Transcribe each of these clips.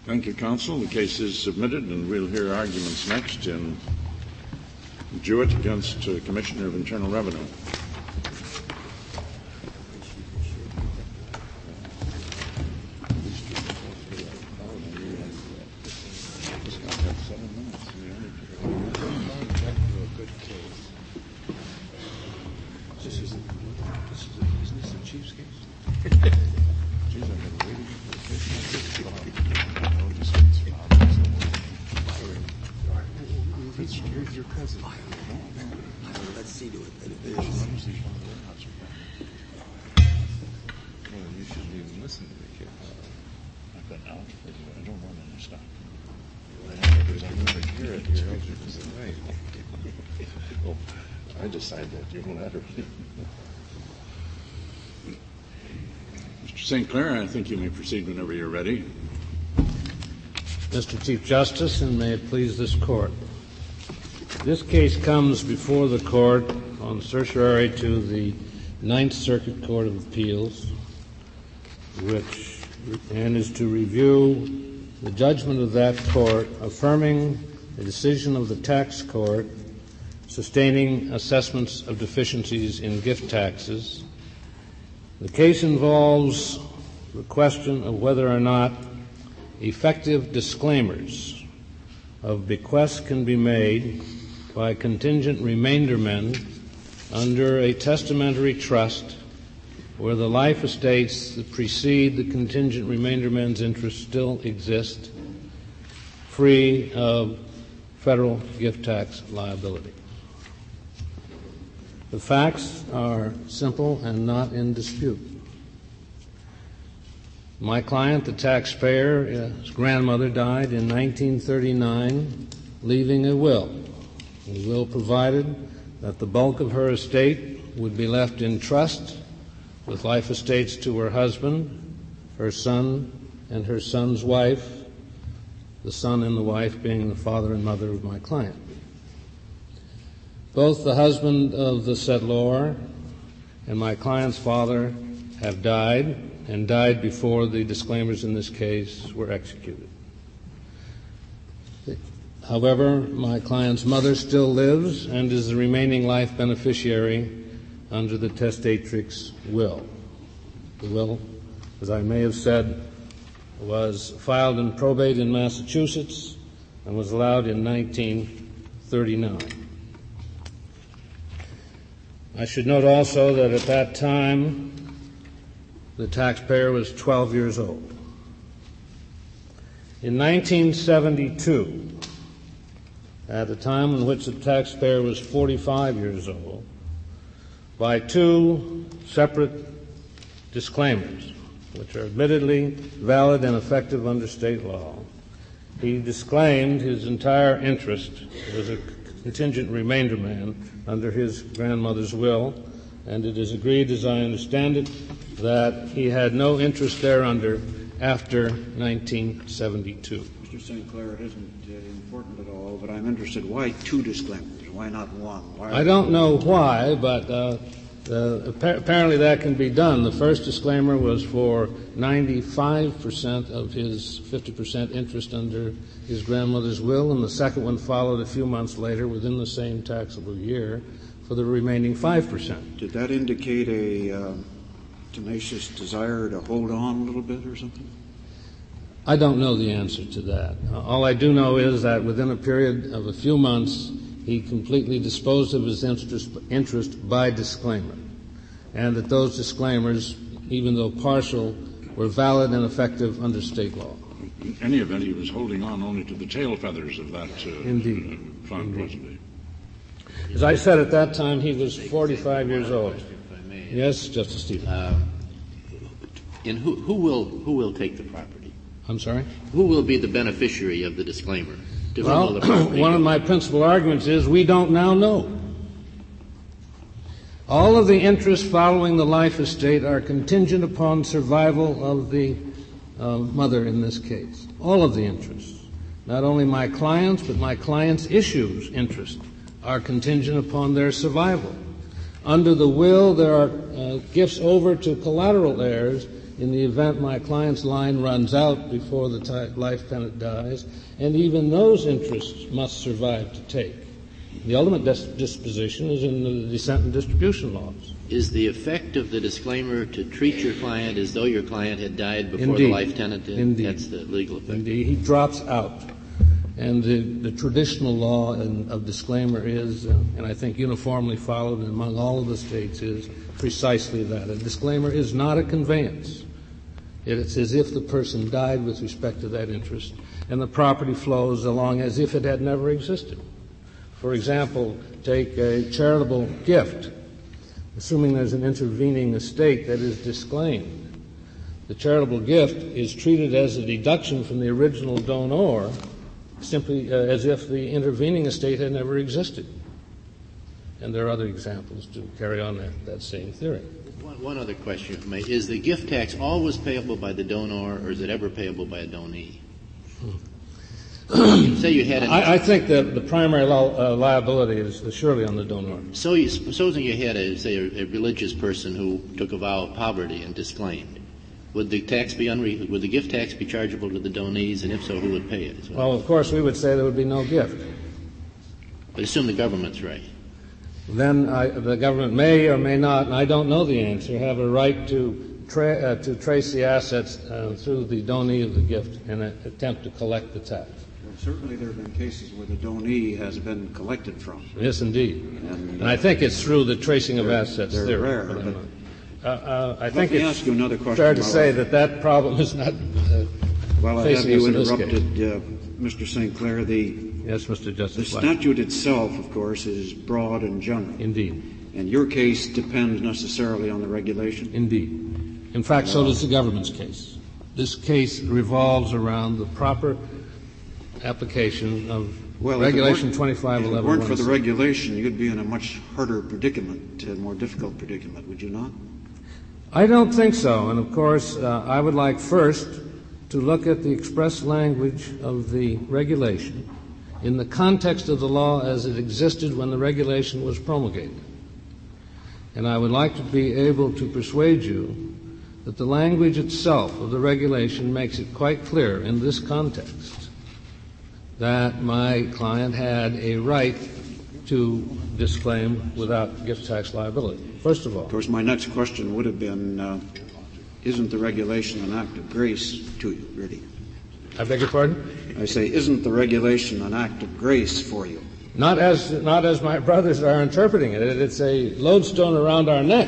Thank you, counsel. The case is submitted, and we'll hear arguments next in Jewett against Commissioner of Internal Revenue. Mr. St. Clair, I think you may proceed whenever you're ready. Mr. Chief Justice, and may it please this Court. This case comes before the Court on certiorari to the Ninth Circuit Court of Appeals, and is to review the judgment of that Court affirming the decision of the Tax Court sustaining assessments of deficiencies in gift taxes. The case involves the question of whether or not effective disclaimers of bequests can be made by contingent remainder men under a testamentary trust where the life estates that precede the contingent remainder men's interests still exist, free of federal gift tax liability. The facts are simple and not in dispute. My client, the taxpayer, his grandmother died in 1939, leaving a will. The will provided that the bulk of her estate would be left in trust with life estates to her husband, her son, and her son's wife, the son and the wife being the father and mother of my client. Both the husband of the settlor and my client's father have died, and died before the disclaimers in this case were executed. However, my client's mother still lives and is the remaining life beneficiary under the testatrix will. The will, as I may have said, was filed in probate in Massachusetts and was allowed in 1939. I should note also that at that time, the taxpayer was 12 years old. In 1972, at a time in which the taxpayer was 45 years old, by two separate disclaimers, which are admittedly valid and effective under state law, he disclaimed his entire interest as a contingent remainder man under his grandmother's will, and it is agreed, as I understand it, that he had no interest thereunder after 1972. Mr. St. Clair, it isn't important at all, but I'm interested. Why two disclaimers? Why not one? I don't know why, but apparently that can be done. The first disclaimer was for 95% of his 50% interest under his grandmother's will, and the second one followed a few months later within the same taxable year for the remaining 5%. Did that indicate a tenacious desire to hold on a little bit or something? I don't know the answer to that. All I do know is that within a period of a few months, he completely disposed of his interest by disclaimer, and that those disclaimers, even though partial, were valid and effective under state law. In any event, he was holding on only to the tail feathers of that fund, wasn't he? As I said, at that time, he was 45 years old. Yes, Justice Stevens. And who will take the property? I'm sorry? Who will be the beneficiary of the disclaimer? Well, one of my principal arguments is we don't now know. All of the interests following the life estate are contingent upon survival of the mother in this case. All of the interests. Not only my clients, but my clients' issues interest are contingent upon their survival. Under the will, there are gifts over to collateral heirs in the event my client's line runs out before the life tenant dies, and even those interests must survive to take. The ultimate disposition is in the descent and distribution laws. Is the effect of the disclaimer to treat your client as though your client had died before Indeed. the life tenant did? Indeed. That's the legal effect. Indeed. He drops out. And the traditional law of disclaimer is, and I think uniformly followed among all of the states, is precisely that. A disclaimer is not a conveyance. It's as if the person died with respect to that interest, and the property flows along as if it had never existed. For example, take a charitable gift. Assuming there's an intervening estate that is disclaimed, the charitable gift is treated as a deduction from the original donor, simply as if the intervening estate had never existed. And there are other examples to carry on that same theory. One other question, if I may. Is the gift tax always payable by the donor, or is it ever payable by a donee? Say you had I think that the primary liability is surely on the donor. Supposing you had, a religious person who took a vow of poverty and disclaimed. Would the would the gift tax be chargeable to the donees, and if so, who would pay it? Well, of course, we would say there would be no gift. But assume the government's right. Then the government may or may not, and I don't know the answer, have a right to trace the assets through the donee of the gift in an attempt to collect the tax. Well, certainly there have been cases where the donee has been collected from. Yes, indeed. And I think it's through the tracing of assets they're theory. rare. I think me ask you another question fair to say that problem is not Well, I have facing you us in this interrupted, case. Mr. St. Clair. Yes, Mr. The Justice Black. statute itself, of course, is broad and general. Indeed. And your case depends necessarily on the regulation? Indeed. In fact, so does the government's case. This case revolves around the proper application of Regulation 2511. If it weren't for the regulation, you'd be in a much harder predicament, a more difficult predicament, would you not? I don't think so. And, of course, I would like first to look at the express language of the regulation in the context of the law as it existed when the regulation was promulgated. And I would like to be able to persuade you that the language itself of the regulation makes it quite clear in this context that my client had a right to disclaim without gift tax liability. First of all. Of course, my next question would have been, isn't the regulation an act of grace to you, really? I beg your pardon? I say, isn't the regulation an act of grace for you? Not as my brothers are interpreting it. It's a lodestone around our neck.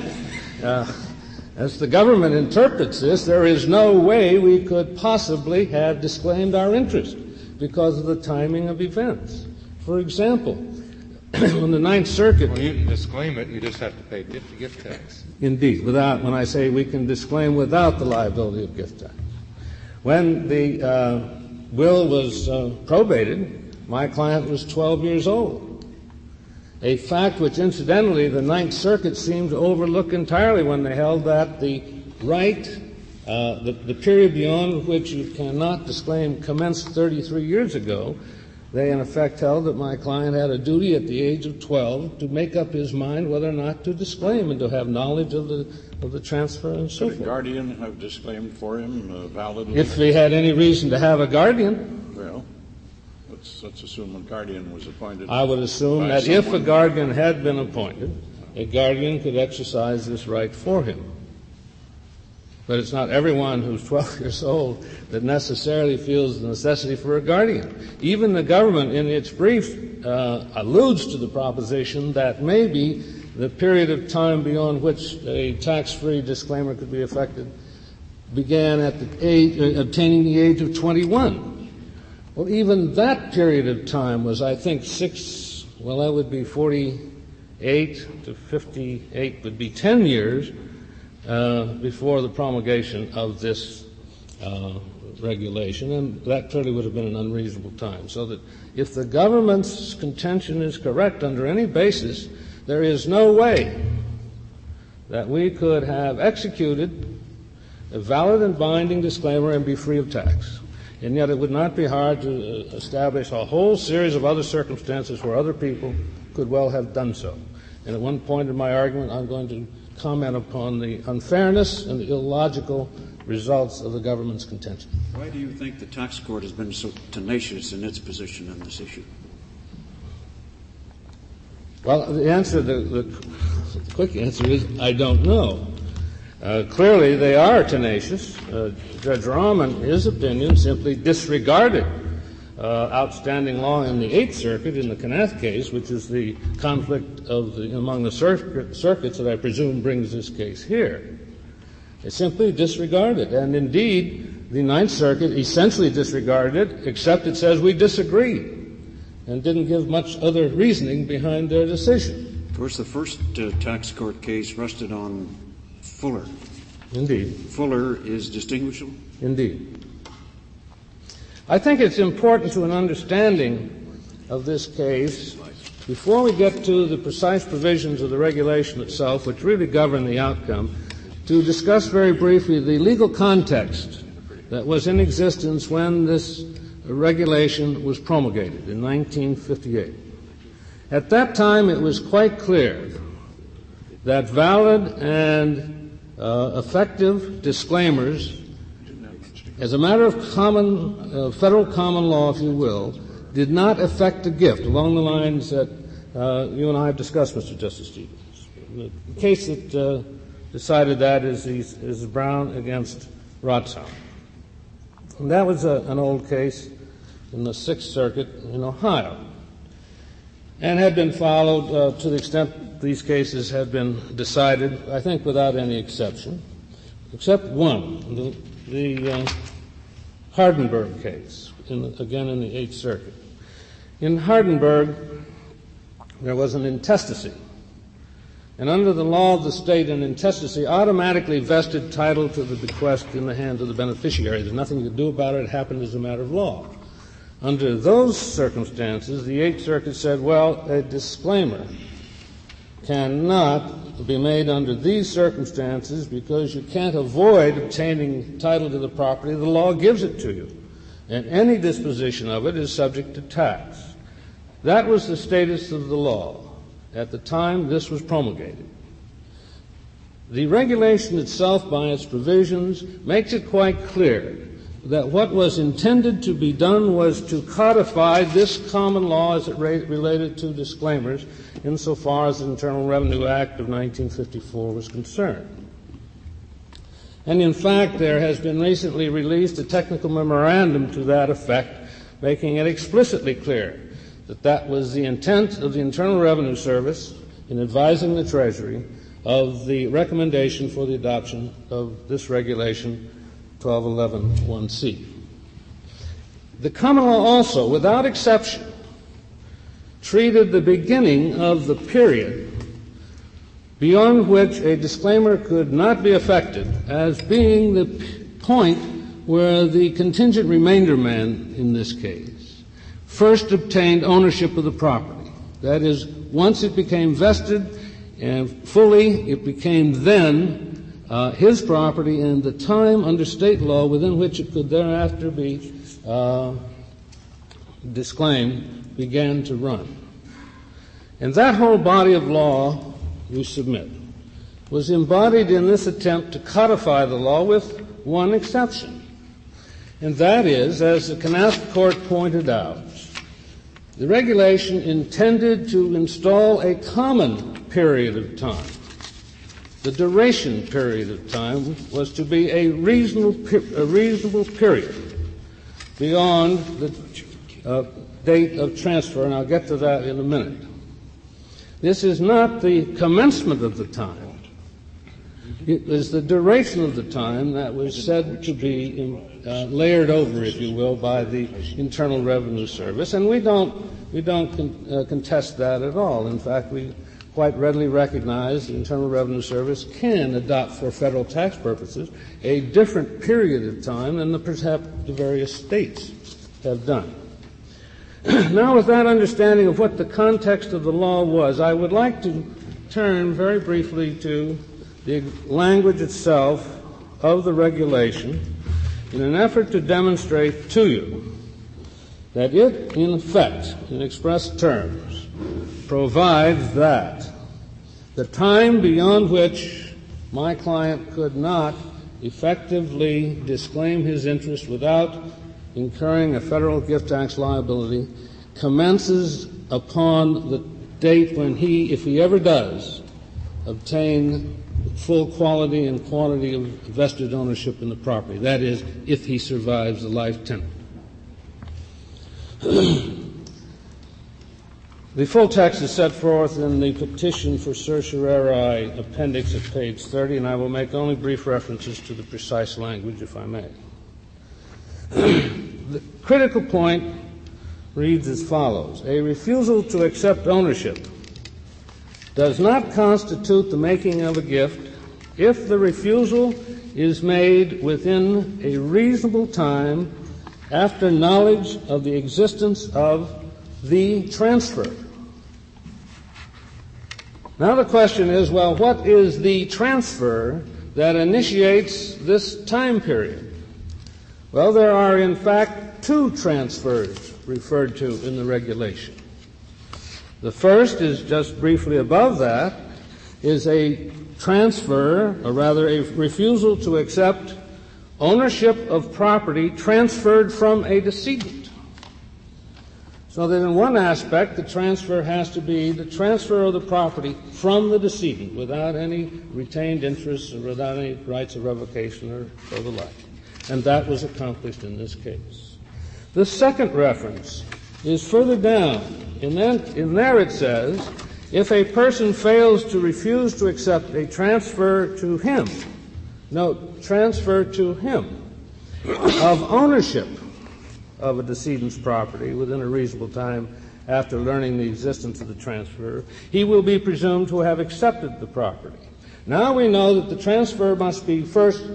As the government interprets this, there is no way we could possibly have disclaimed our interest because of the timing of events. For example, when the Ninth Circuit... When you disclaim it, you just have to pay gift tax. Indeed, when I say we can disclaim without the liability of gift tax. When the will was probated, my client was 12 years old, a fact which, incidentally, the Ninth Circuit seemed to overlook entirely when they held that the right, the period beyond which you cannot disclaim commenced 33 years ago. They, in effect, held that my client had a duty at the age of 12 to make up his mind whether or not to disclaim and to have knowledge of the transfer and so forth. Could a guardian have disclaimed for him validly? If he had any reason to have a guardian. Well, let's assume a guardian was appointed. I would assume that if a guardian had been appointed, a guardian could exercise this right for him. But it's not everyone who's 12 years old that necessarily feels the necessity for a guardian. Even the government, in its brief, alludes to the proposition that maybe the period of time beyond which a tax-free disclaimer could be effected began at the age, obtaining the age of 21. Well, even that period of time was, I think, that would be 48 to 58, would be 10 years before the promulgation of this regulation, and that clearly would have been an unreasonable time. So that if the government's contention is correct under any basis, there is no way that we could have executed a valid and binding disclaimer and be free of tax. And yet it would not be hard to establish a whole series of other circumstances where other people could well have done so. And at one point in my argument, I'm going to comment upon the unfairness and the illogical results of the government's contention. Why do you think the tax court has been so tenacious in its position on this issue? Well, the answer, the quick answer is I don't know. Clearly, they are tenacious. Judge Rahman, his opinion, simply disregarded outstanding law in the Eighth Circuit in the Knath case, which is the conflict among the circuits that I presume brings this case here. They simply disregarded, and indeed, the Ninth Circuit essentially disregarded it, except it says we disagree, and didn't give much other reasoning behind their decision. Of course, the first tax court case rested on Fuller. Indeed. Fuller is distinguishable? Indeed. I think it's important to an understanding of this case, before we get to the precise provisions of the regulation itself, which really govern the outcome, to discuss very briefly the legal context that was in existence when this regulation was promulgated in 1958. At that time, it was quite clear that valid and effective disclaimers, as a matter of federal common law, if you will, did not affect a gift along the lines that you and I have discussed, Mr. Justice Stevens. The case that decided that is Brown against Rothschild. And that was an old case in the Sixth Circuit in Ohio, and had been followed to the extent these cases had been decided, I think, without any exception, except one, the Hardenberg case, again in the Eighth Circuit. In Hardenberg, there was an intestacy, and under the law of the state, an intestacy automatically vested title to the bequest in the hands of the beneficiary. There's nothing you could do about it. It happened as a matter of law. Under those circumstances, the Eighth Circuit said, well, a disclaimer cannot be made under these circumstances because you can't avoid obtaining title to the property. The law gives it to you, and any disposition of it is subject to tax. That was the status of the law at the time this was promulgated. The regulation itself, by its provisions, makes it quite clear that what was intended to be done was to codify this common law as it related to disclaimers insofar as the Internal Revenue Act of 1954 was concerned. And in fact, there has been recently released a technical memorandum to that effect, making it explicitly clear that that was the intent of the Internal Revenue Service in advising the Treasury of the recommendation for the adoption of this regulation 1211(1)(c). The common law also, without exception, treated the beginning of the period beyond which a disclaimer could not be effected as being the point where the contingent remainder man, in this case, first obtained ownership of the property. That is, once it became vested and fully, it became then his property, and the time under state law within which it could thereafter be disclaimed began to run. And that whole body of law, you submit, was embodied in this attempt to codify the law with one exception. And that is, as the Knath Court pointed out, the regulation intended to install a common period of time. The duration period of time was to be a reasonable period beyond the date of transfer, and I'll get to that in a minute. This is not the commencement of the time. It is the duration of the time that was said to be layered over, if you will, by the Internal Revenue Service, and we don't contest that at all. In fact, we quite readily recognize the Internal Revenue Service can adopt for federal tax purposes a different period of time than perhaps the various states have done. Now, with that understanding of what the context of the law was, I would like to turn very briefly to the language itself of the regulation in an effort to demonstrate to you that it, in effect, in express terms, provides that the time beyond which my client could not effectively disclaim his interest without incurring a federal gift tax liability commences upon the date when he, if he ever does, obtain full quality and quantity of vested ownership in the property. That is, if he survives the life tenant. The full text is set forth in the petition for certiorari appendix at page 30, and I will make only brief references to the precise language, if I may. The critical point reads as follows. A refusal to accept ownership does not constitute the making of a gift if the refusal is made within a reasonable time after knowledge of the existence of the transfer. Now the question is, well, what is the transfer that initiates this time period? Well, there are in fact two transfers referred to in the regulation. The first is just briefly above that, is a transfer, or rather a refusal to accept ownership of property transferred from a decedent. So that in one aspect, the transfer has to be the transfer of the property from the decedent without any retained interests or without any rights of revocation or the like. And that was accomplished in this case. The second reference is further down. In there it says, if a person fails to refuse to accept a transfer to him, note, transfer to him, of ownership of a decedent's property within a reasonable time after learning the existence of the transfer, he will be presumed to have accepted the property. Now we know that the transfer must be first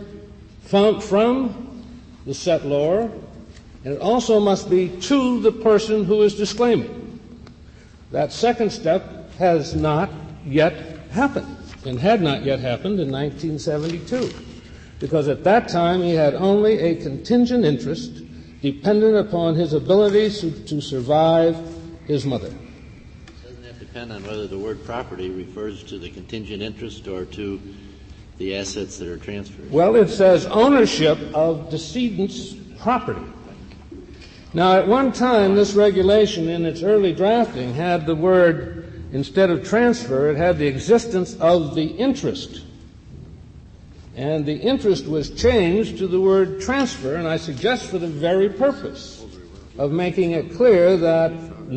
from the settlor, and it also must be to the person who is disclaiming. That second step has not yet happened, and had not yet happened in 1972, because at that time he had only a contingent interest dependent upon his ability to survive his mother. Doesn't that depend on whether the word property refers to the contingent interest or to the assets that are transferred? Well, it says ownership of decedent's property. Now, at one time, this regulation in its early drafting had the word, instead of transfer, it had the existence of the interest. And the interest was changed to the word transfer, and I suggest for the very purpose of making it clear that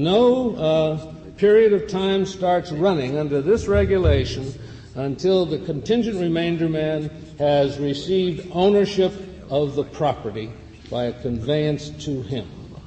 no period of time starts running under this regulation until the contingent remainder man has received ownership of the property by a conveyance to him.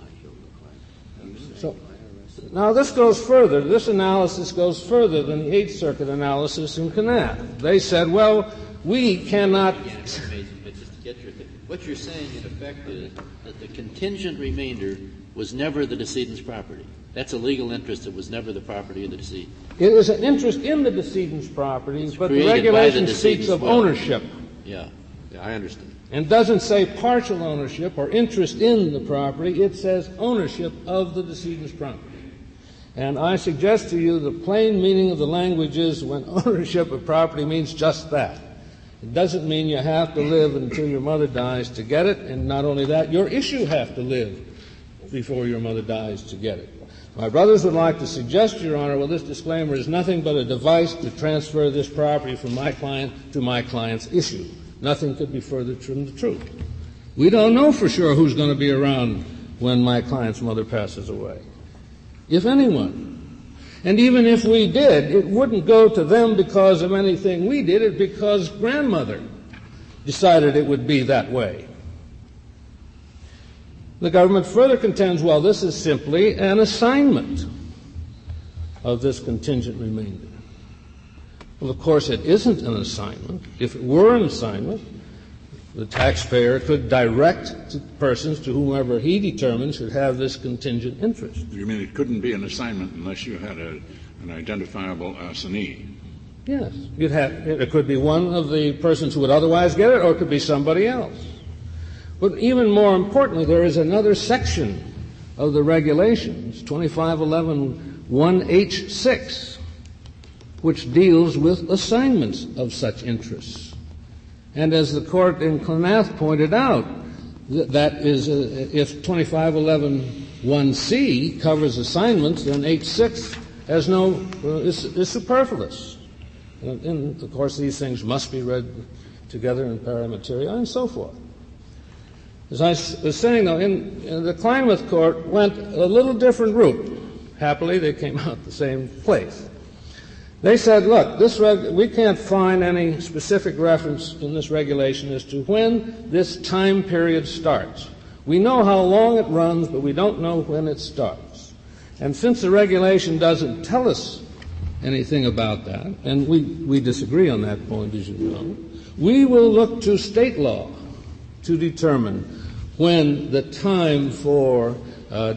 So, now this goes further. This analysis goes further than the Eighth Circuit analysis in Kanab. They said, well, we cannot... What you're saying, in effect, is that the contingent remainder was never the decedent's property. That's a legal interest. It was never the property of the decedent. It is an interest in the decedent's property, but the regulation speaks of ownership. Yeah, I understand. And doesn't say partial ownership or interest in the property. It says ownership of the decedent's property. And I suggest to you the plain meaning of the language is when ownership of property means just that. It doesn't mean you have to live until your mother dies to get it, and not only that, your issue have to live before your mother dies to get it. My brothers would like to suggest, Your Honor, well, this disclaimer is nothing but a device to transfer this property from my client to my client's issue. Nothing could be further from the truth. We don't know for sure who's going to be around when my client's mother passes away, if anyone. And even if we did, it wouldn't go to them because of anything we did. It because grandmother decided it would be that way. The government further contends, well, this is simply an assignment of this contingent remainder. Well, of course, it isn't an assignment. If it were an assignment, the taxpayer could direct to persons to whomever he determines should have this contingent interest. You mean it couldn't be an assignment unless you had an identifiable assignee? Yes. It could be one of the persons who would otherwise get it, or it could be somebody else. But even more importantly, there is another section of the regulations, 2511(1)H6, which deals with assignments of such interests. And as the court in Klanath pointed out, that is, if 2511(1)(c) covers assignments, then H6 has is superfluous. And of course, these things must be read together in pari materia and so forth. As I was saying, though, the Klamath Court went a little different route. Happily, they came out the same place. They said, look, we can't find any specific reference in this regulation as to when this time period starts. We know how long it runs, but we don't know when it starts. And since the regulation doesn't tell us anything about that, and we disagree on that point, as you know, we will look to state law to determine when the time for valid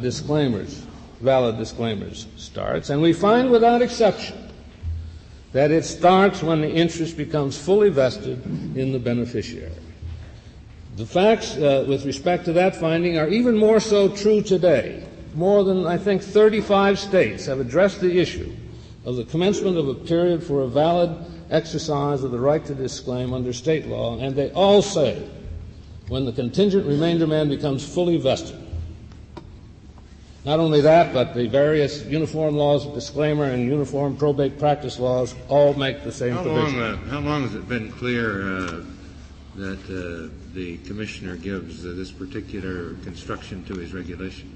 disclaimers starts. And we find without exception that it starts when the interest becomes fully vested in the beneficiary. The facts with respect to that finding are even more so true today. More than, I think, 35 states have addressed the issue of the commencement of a period for a valid exercise of the right to disclaim under state law, and they all say when the contingent remainder man becomes fully vested. Not only that, but the various uniform laws of disclaimer and uniform probate practice laws all make the same provision. How long has it been clear that the Commissioner gives this particular construction to his regulation?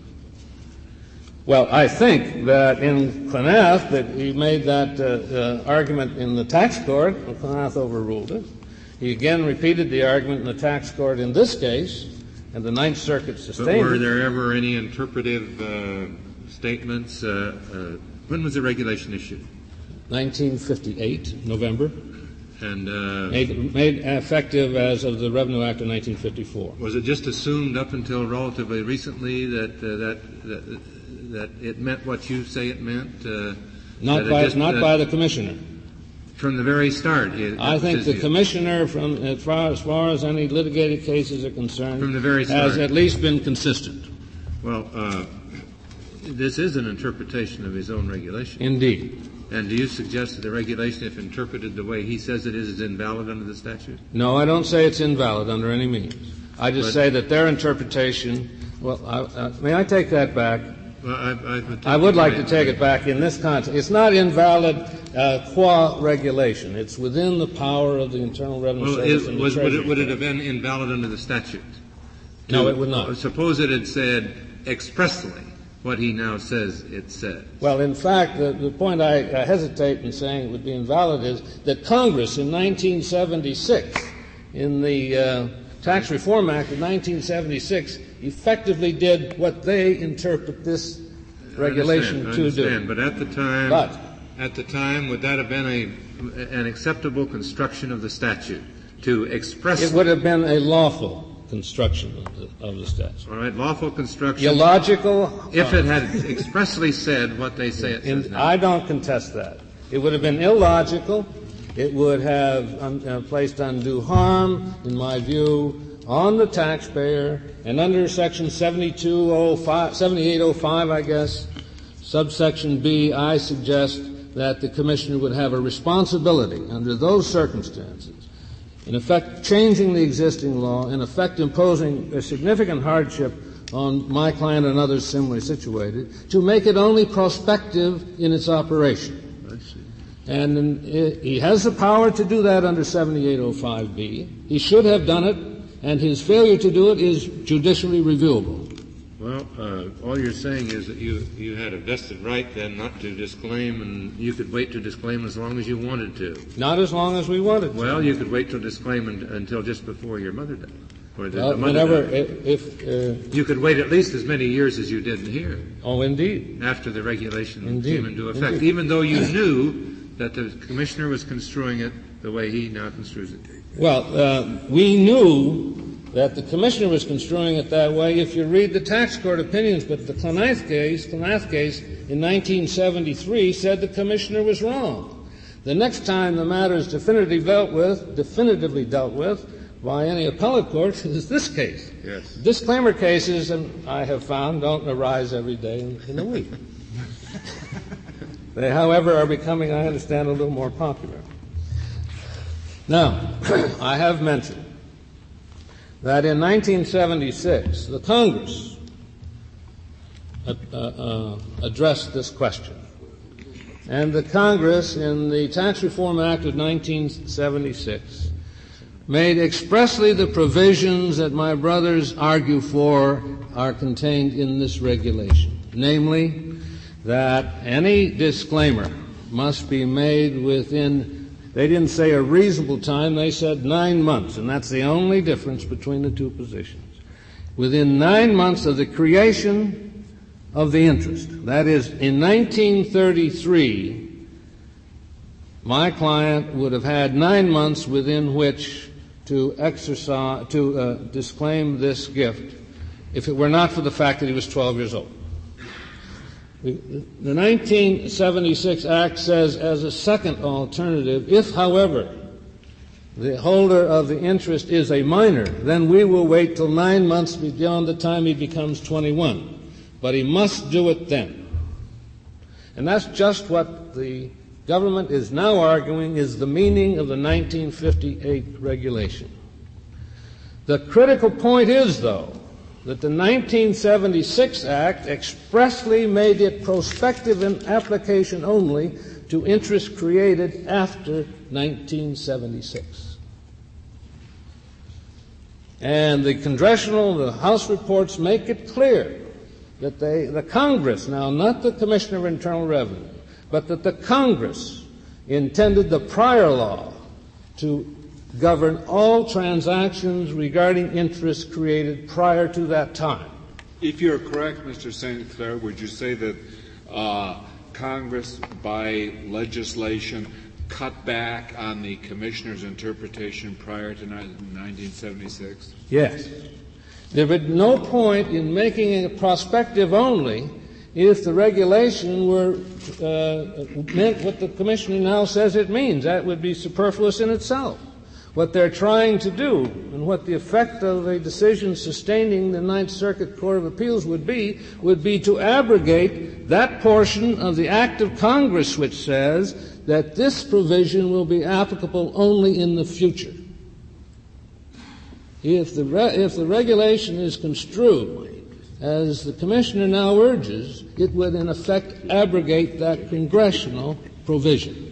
Well, I think that in Klanath that he made that argument in the tax court, and Klanath overruled it. He again repeated the argument in the tax court in this case, and the Ninth Circuit sustained it. But were there ever any interpretive statements? When was the regulation issued? 1958, November. And made effective as of the Revenue Act of 1954. Was it just assumed up until relatively recently that it meant what you say it meant? Not by the Commissioner. From the very start. I think the Commissioner, as far as any litigated cases are concerned, from the very start, has at least been consistent. Well, this is an interpretation of his own regulation. Indeed. And do you suggest that the regulation, if interpreted the way he says it is invalid under the statute? No, I don't say it's invalid under any means. I just say that their interpretation, may I take that back? Well, I would like to take it back in this context. It's not invalid qua regulation. It's within the power of the Internal Revenue Service and the Treasury. Would it have been invalid under the statute? No, it would not. Suppose it had said expressly what he now says it says. Well, in fact, the point I hesitate in saying it would be invalid is that Congress in 1976, in the Tax Reform Act of 1976, effectively did what they interpret this regulation to do. But at the time, would that have been an acceptable construction of the statute to express? It would have been a lawful construction of the statute. All right, lawful construction. Illogical. If it had expressly said what they say it says now. I don't contest that. It would have been illogical. It would have placed undue harm, in my view, on the taxpayer. And under Section 7805, I guess, subsection B, I suggest that the Commissioner would have a responsibility under those circumstances, in effect changing the existing law, in effect imposing a significant hardship on my client and others similarly situated, to make it only prospective in its operation. And he has the power to do that under 7805B. He should have done it, and his failure to do it is judicially reviewable. Well, all you're saying is that you had a vested right then not to disclaim, and you could wait to disclaim as long as you wanted to. Not as long as we wanted to. Well, you could wait to disclaim until just before your mother died. Or the whenever, you could wait at least as many years as you did here. Oh, indeed. After the regulation came into effect, even though you knew that the Commissioner was construing it the way he now construes it. Well, we knew that the Commissioner was construing it that way if you read the tax court opinions, but the Klanath case in 1973 said the Commissioner was wrong. The next time the matter is definitively dealt with by any appellate court is this case. Yes. Disclaimer cases, and I have found, don't arise every day in a week. They, however, are becoming, I understand, a little more popular. Now, I have mentioned that in 1976, the Congress addressed this question. And the Congress, in the Tax Reform Act of 1976, made expressly the provisions that my brothers argue for are contained in this regulation, namely that any disclaimer must be made within, they didn't say a reasonable time, they said 9 months, and that's the only difference between the two positions. Within 9 months of the creation of the interest. That is, in 1933, my client would have had 9 months within which to disclaim this gift if it were not for the fact that he was 12 years old. The 1976 Act says, as a second alternative, if, however, the holder of the interest is a minor, then we will wait till 9 months beyond the time he becomes 21. But he must do it then. And that's just what the government is now arguing is the meaning of the 1958 regulation. The critical point is, though, that the 1976 Act expressly made it prospective in application only to interest created after 1976. And the House reports make it clear that the Congress, now not the Commissioner of Internal Revenue, but that the Congress intended the prior law to govern all transactions regarding interest created prior to that time. If you're correct, Mr. St. Clair, would you say that Congress, by legislation, cut back on the Commissioner's interpretation prior to 1976? Yes. There would be no point in making it prospective only if the regulation were meant what the Commissioner now says it means. That would be superfluous in itself. What they're trying to do and what the effect of a decision sustaining the Ninth Circuit Court of Appeals would be to abrogate that portion of the Act of Congress which says that this provision will be applicable only in the future. If the regulation is construed as the Commissioner now urges, it would in effect abrogate that congressional provision.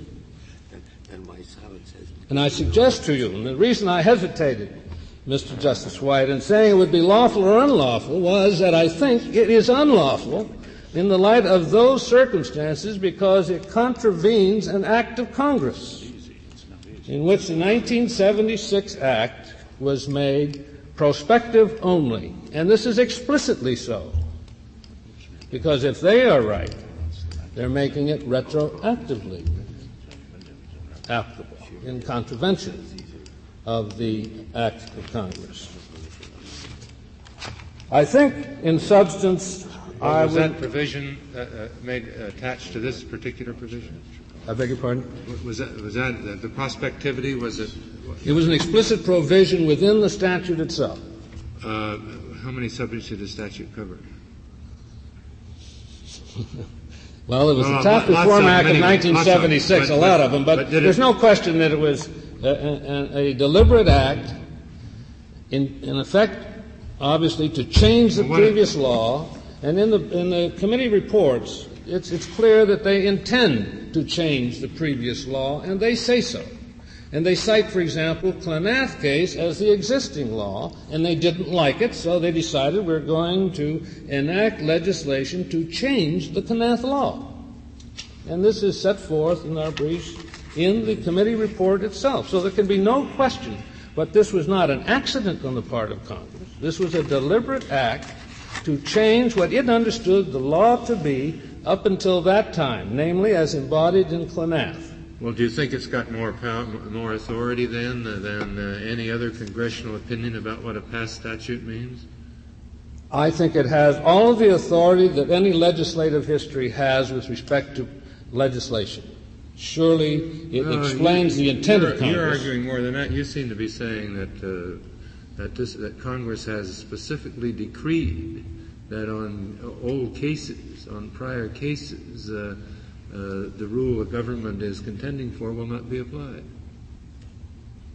And I suggest to you, and the reason I hesitated, Mr. Justice White, in saying it would be lawful or unlawful was that I think it is unlawful in the light of those circumstances because it contravenes an act of Congress in which the 1976 Act was made prospective only. And this is explicitly so. Because if they are right, they're making it retroactively applicable in contravention of the Act of Congress. I think, in substance, was that provision made attached to this particular provision? I beg your pardon? Was that the prospectivity? Was it? It was an explicit provision within the statute itself. How many subjects did the statute cover? Well, it was the Tax Reform Act of 1976, a lot of them, but there's no question that it was a deliberate act, in effect, obviously, to change the previous law. And in the committee reports, it's clear that they intend to change the previous law, and they say so. And they cite, for example, Klanath case as the existing law, and they didn't like it, so they decided we're going to enact legislation to change the Klanath law. And this is set forth in our briefs in the committee report itself. So there can be no question, but this was not an accident on the part of Congress. This was a deliberate act to change what it understood the law to be up until that time, namely as embodied in Klanath. Well, do you think it's got more power, more authority then than any other congressional opinion about what a past statute means? I think it has all of the authority that any legislative history has with respect to legislation. Surely it explains the intent of Congress. You're arguing more than that. You seem to be saying that Congress has specifically decreed that on old cases, on prior cases, the rule the government is contending for will not be applied.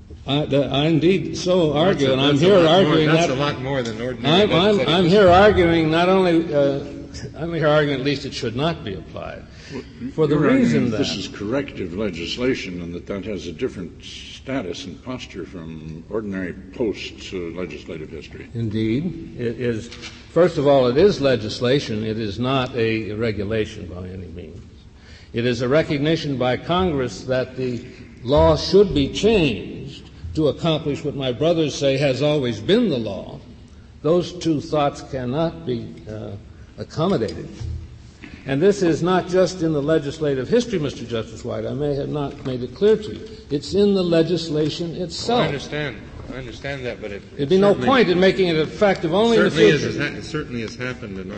I indeed so argue, and I'm here arguing that's that. a lot more than ordinary. I'm here arguing not only. I'm here arguing at least it should not be applied, for the reason that this is corrective legislation, and that has a different status and posture from ordinary post-legislative history. Indeed, it is. First of all, it is legislation. It is not a regulation by any means. It is a recognition by Congress that the law should be changed to accomplish what my brothers say has always been the law. Those two thoughts cannot be accommodated. And this is not just in the legislative history, Mr. Justice White. I may have not made it clear to you. It's in the legislation itself. Well, I understand that, but there'd be no point in making it effective only in the future. It certainly has happened an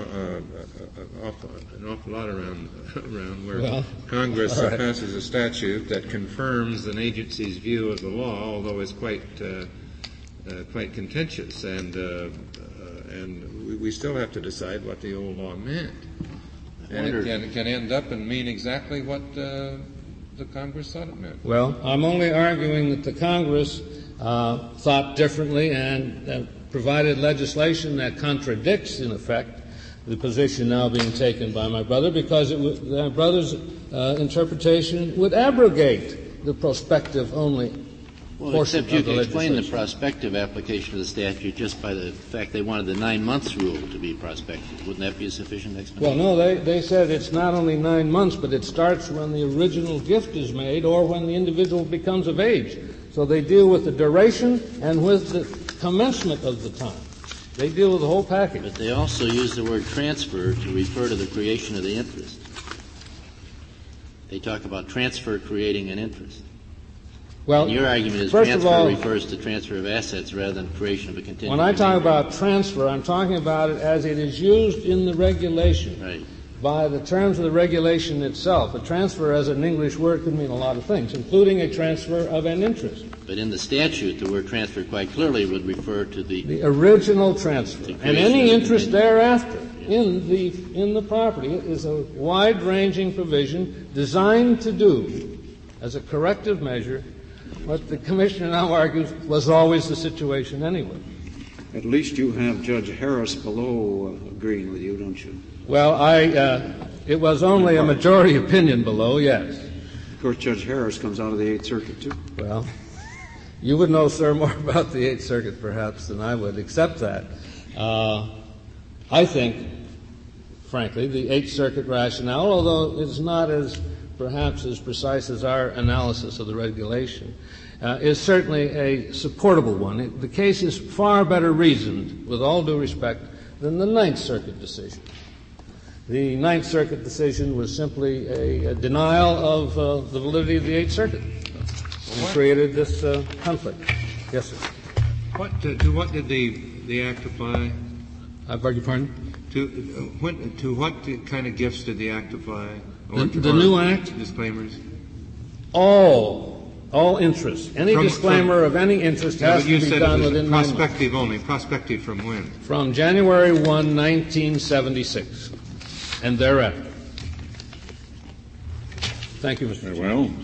awful lot around where Congress passes a statute that confirms an agency's view of the law, although it's quite contentious, and we still have to decide what the old law meant. And it can end up and mean exactly what the Congress thought it meant. Well, I'm only arguing that the Congress thought differently and provided legislation that contradicts, in effect, the position now being taken by my brother, because my brother's interpretation would abrogate the prospective only portion except you of the can explain the legislation. prospective application of the statute just by the fact they wanted the 9 months rule to be prospective. Wouldn't that be a sufficient explanation? Well, no, they said it's not only 9 months, but it starts when the original gift is made or when the individual becomes of age. So they deal with the duration and with the commencement of the time. They deal with the whole package. But they also use the word transfer to refer to the creation of the interest. They talk about transfer creating an interest. Well, and your argument is first transfer of all, refers to transfer of assets rather than creation of a contingent. when I talk about transfer, I'm talking about it as it is used in the regulation. Right. By the terms of the regulation itself. A transfer as an English word could mean a lot of things, including a transfer of an interest. But in the statute, the word transfer quite clearly would refer to the original transfer. And any interest thereafter in the property is a wide-ranging provision designed to do, as a corrective measure, what the Commissioner now argues was always the situation anyway. At least you have Judge Harris below agreeing with you, don't you? Well, it was only a majority opinion below, yes. Of course, Judge Harris comes out of the Eighth Circuit, too. Well, you would know, sir, more about the Eighth Circuit, perhaps, than I would, except that I think, frankly, the Eighth Circuit rationale, although it's not perhaps as precise as our analysis of the regulation, is certainly a supportable one. The case is far better reasoned, with all due respect, than the Ninth Circuit decision. The Ninth Circuit decision was simply a denial of the validity of the Eighth Circuit and created this conflict. Yes, sir. To what did the Act apply? I beg your pardon? To what kind of gifts did the Act apply? The new Act? Disclaimers? All interest. Any disclaimer of any interest has to be done within 9 months. Prospective only. Prospective from when? From January 1, 1976, and thereafter. Thank you, Mr. Very Chairman. well.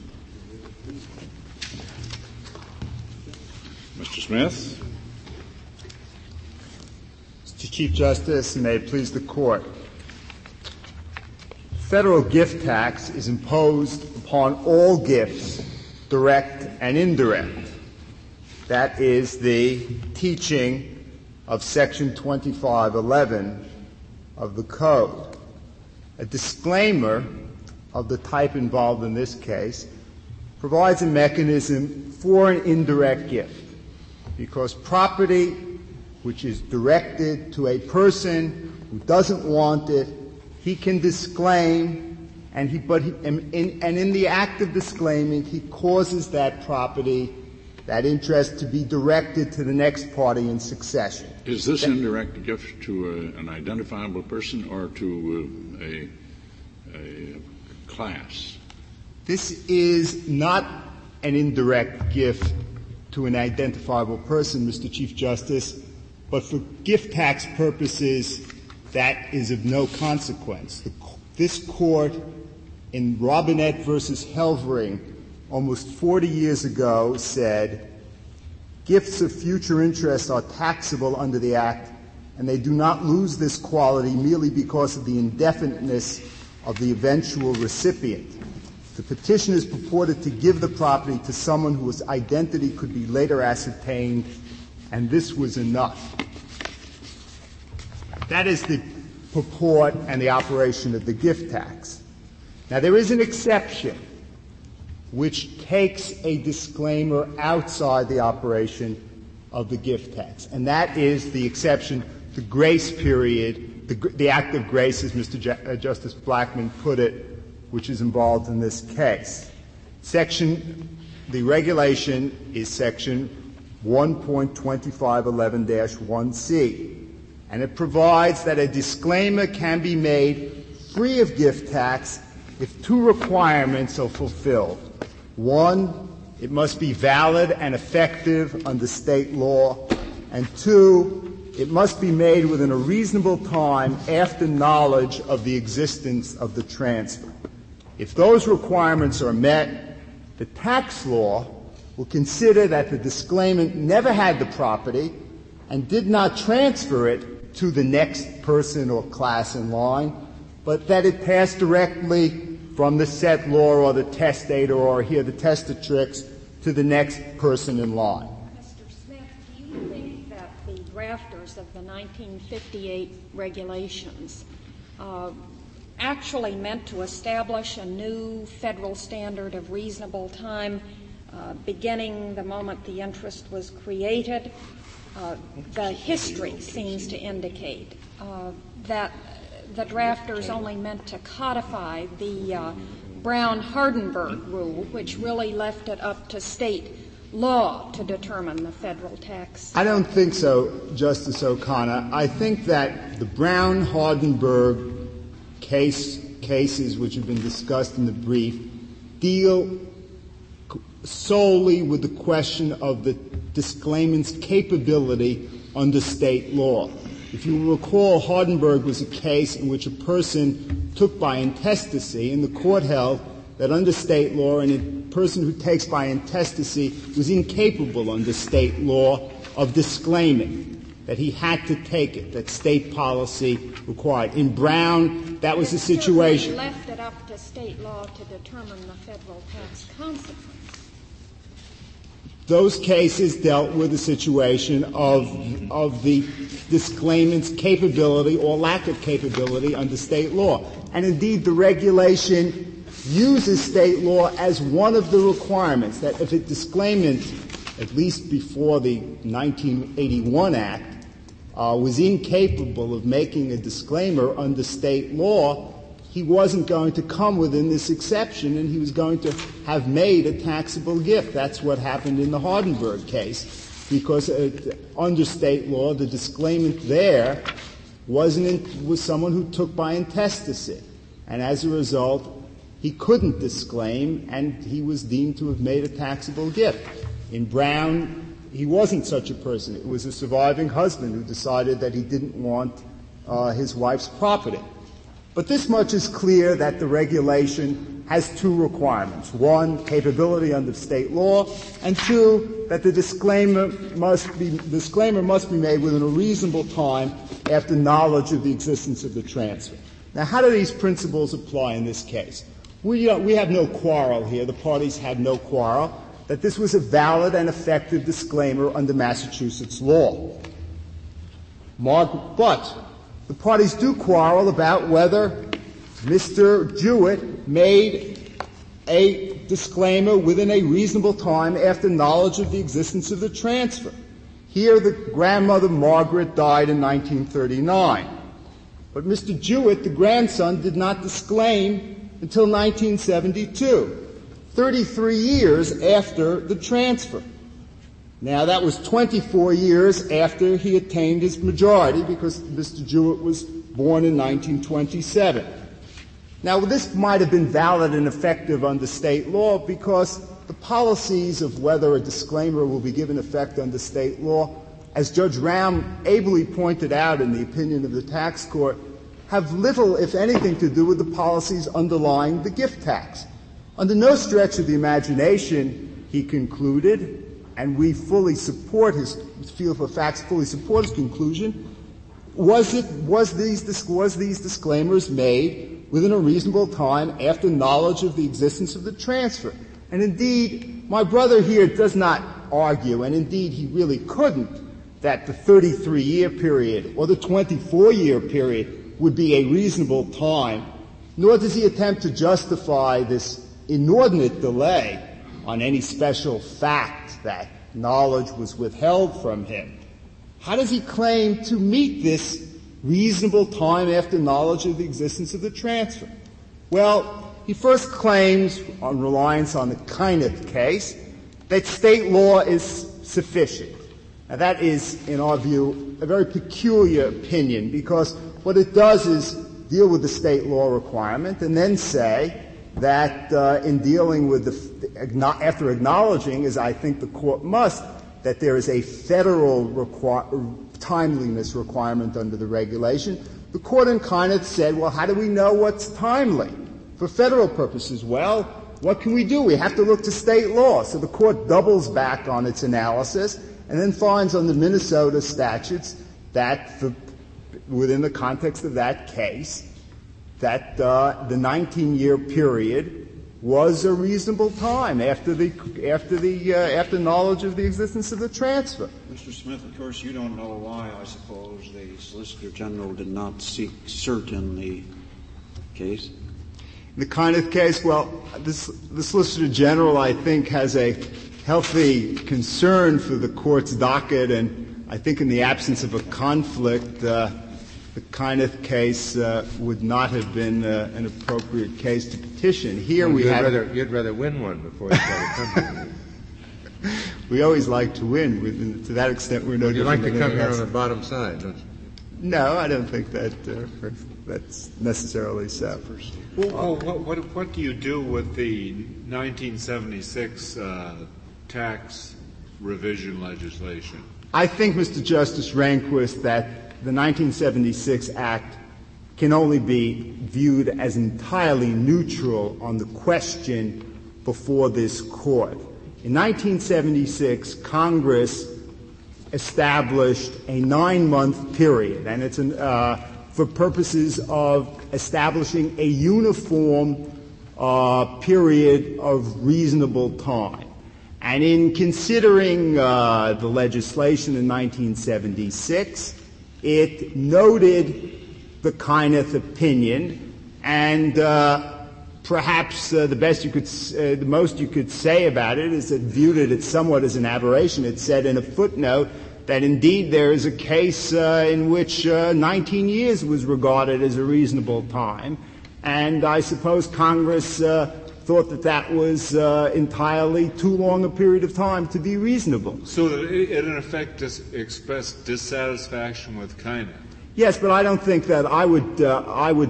Mr. Smith. Mr. Chief Justice, and may it please the Court. Federal gift tax is imposed upon all gifts, direct and indirect. That is the teaching of Section 2511 of the Code. A disclaimer of the type involved in this case provides a mechanism for an indirect gift, because property which is directed to a person who doesn't want it, he can disclaim, and in the act of disclaiming, he causes that property, that interest, to be directed to the next party in succession. Is this indirect gift to an identifiable person or to a class? This is not an indirect gift to an identifiable person, Mr. Chief Justice, but for gift tax purposes, that is of no consequence. This Court, in Robinette versus Helvering, almost 40 years ago, said, "Gifts of future interest are taxable under the Act, and they do not lose this quality merely because of the indefiniteness of the eventual recipient. The petitioners purported to give the property to someone whose identity could be later ascertained, and this was enough." That is the purport and the operation of the gift tax. Now, there is an exception which takes a disclaimer outside the operation of the gift tax, and that is the exception, the grace period, the act of grace, as Justice Blackmun put it, which is involved in this case. The regulation is Section 1.2511-1C, and it provides that a disclaimer can be made free of gift tax if two requirements are fulfilled. One, it must be valid and effective under state law, and two, it must be made within a reasonable time after knowledge of the existence of the transfer. If those requirements are met, the tax law will consider that the disclaimant never had the property and did not transfer it to the next person or class in line, but that it passed directly from the settlor or the testator or here the testatrix to the next person in line. Mr. Smith, do you think that the drafters of the 1958 regulations actually meant to establish a new federal standard of reasonable time beginning the moment the interest was created? The history seems to indicate that the drafters only meant to codify the Brown-Hardenberg rule, which really left it up to state law to determine the federal tax. I don't think so, Justice O'Connor. I think that the Brown-Hardenberg cases which have been discussed in the brief deal solely with the question of the disclaimant's capability under state law. If you recall, Hardenberg was a case in which a person took by intestacy, and the court held that under state law, and a person who takes by intestacy was incapable under state law of disclaiming, that he had to take it, that state policy required. In Brown, that was the situation. It left it up to state law to determine the federal tax consequence. Those cases dealt with the situation of the disclaimant's capability or lack of capability under state law. And indeed, the regulation uses state law as one of the requirements, that if a disclaimant, at least before the 1981 Act, was incapable of making a disclaimer under state law, he wasn't going to come within this exception, and he was going to have made a taxable gift. That's what happened in the Hardenberg case, because under state law, the disclaimant there was someone who took by intestacy, and as a result, he couldn't disclaim, and he was deemed to have made a taxable gift. In Brown, he wasn't such a person. It was a surviving husband who decided that he didn't want his wife's property. But this much is clear, that the regulation has two requirements. One, capability under state law, and two, that the disclaimer must be made within a reasonable time after knowledge of the existence of the transfer. Now, how do these principles apply in this case? We have no quarrel here. The parties had no quarrel that this was a valid and effective disclaimer under Massachusetts law. But the parties do quarrel about whether Mr. Jewett made a disclaimer within a reasonable time after knowledge of the existence of the transfer. Here, the grandmother, Margaret, died in 1939. But Mr. Jewett, the grandson, did not disclaim until 1972, 33 years after the transfer. Now, that was 24 years after he attained his majority, because Mr. Jewett was born in 1927. Now, this might have been valid and effective under state law because the policies of whether a disclaimer will be given effect under state law, as Judge Rahm ably pointed out in the opinion of the tax court, have little, if anything, to do with the policies underlying the gift tax. Under no stretch of the imagination, he concluded, and we fully support his field of facts, fully support his conclusion, was these disclaimers made within a reasonable time after knowledge of the existence of the transfer? And indeed, my brother here does not argue, and indeed he really couldn't, that the 33-year period or the 24-year period would be a reasonable time, nor does he attempt to justify this inordinate delay on any special fact that knowledge was withheld from him. How does he claim to meet this reasonable time after knowledge of the existence of the transfer? Well, he first claims, on reliance on the Kyneth case, that state law is sufficient. Now, that is, in our view, a very peculiar opinion, because what it does is deal with the state law requirement and then say that in dealing with after acknowledging, as I think the Court must, that there is a federal timeliness requirement under the regulation, the Court in Kyneth said, well, how do we know what's timely for federal purposes? Well, what can we do? We have to look to state law. So the Court doubles back on its analysis and then finds on the Minnesota statutes that within the context of that case, that the 19-year period was a reasonable time after knowledge of the existence of the transfer. Mr. Smith, of course, you don't know why, I suppose, the Solicitor General did not seek cert in the case. In the Kyneth case, well, the Solicitor General, I think, has a healthy concern for the Court's docket, and I think in the absence of a conflict, the Kyneth case would not have been an appropriate case to petition. Here you'd rather win one before you try to come here. We always like to win. To that extent, we're no different. You like to come here on the bottom side, don't you? No, I don't think that's necessarily so. Well, what do you do with the 1976 tax revision legislation? I think, Mr. Justice Rehnquist, that the 1976 Act can only be viewed as entirely neutral on the question before this Court. In 1976, Congress established a 9-month period, and it's for purposes of establishing a uniform period of reasonable time. And in considering the legislation in 1976, it noted the Kyneth opinion, and perhaps the most you could say about it is it viewed it somewhat as an aberration. It said in a footnote that indeed there is a case in which 19 years was regarded as a reasonable time, and I suppose Congress thought that was entirely too long a period of time to be reasonable. So that it in effect expressed dissatisfaction with Kyneth. Yes, but I don't think that I would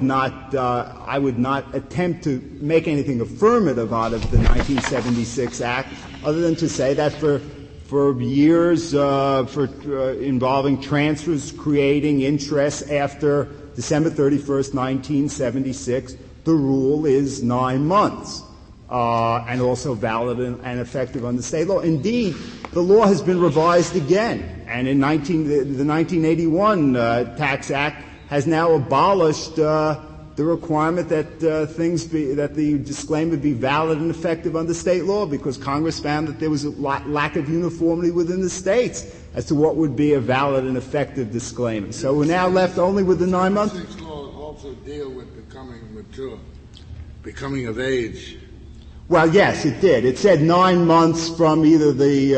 not attempt to make anything affirmative out of the 1976 Act, other than to say that for years involving transfers creating interest after December 31st, 1976, the rule is 9 months, and also valid and effective under state law. Indeed, the law has been revised again. And in the 1981 Tax Act has now abolished the requirement that that the disclaimer be valid and effective under state law, because Congress found that there was a lack of uniformity within the states as to what would be a valid and effective disclaimer. So we're now left only with the 9 months. The laws also deal with becoming mature, becoming of age. Well, yes, it did. It said 9 months from either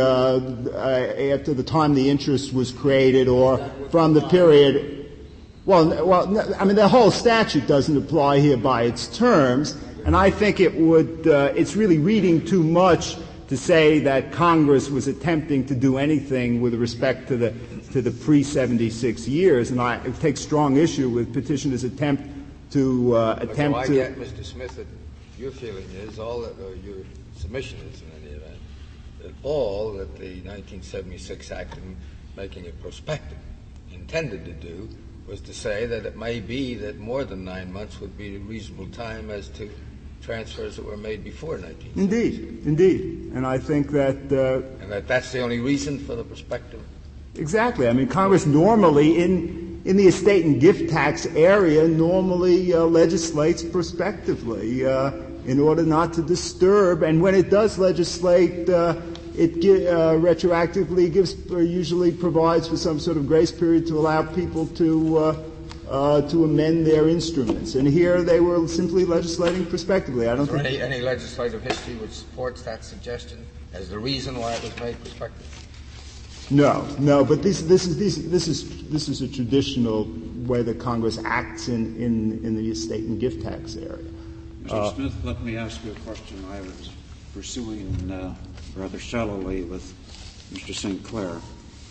after the time the interest was created or from the period. Well, I mean, the whole statute doesn't apply here by its terms, and I think it would. It's really reading too much to say that Congress was attempting to do anything with respect to the pre-76 years, and I take strong issue with petitioners' attempt to I get, Mr. Smith, that your feeling is, all that, or your submission is in any event, that all that the 1976 Act, in making it prospective, intended to do was to say that it may be that more than 9 months would be a reasonable time as to transfers that were made before 1970. Indeed. And I think that... and that's the only reason for the prospective? Exactly. I mean, Congress normally, in the estate and gift tax area, normally legislates prospectively in order not to disturb. And when it does legislate, it retroactively usually provides for some sort of grace period to allow people to amend their instruments. And here they were simply legislating prospectively. I don't think. Is there any legislative history which supports that suggestion as the reason why it was made prospective? No. But this is a traditional way that Congress acts in the estate and gift tax area. Mr. Smith, let me ask you a question I was pursuing rather shallowly with Mr. St. Clair.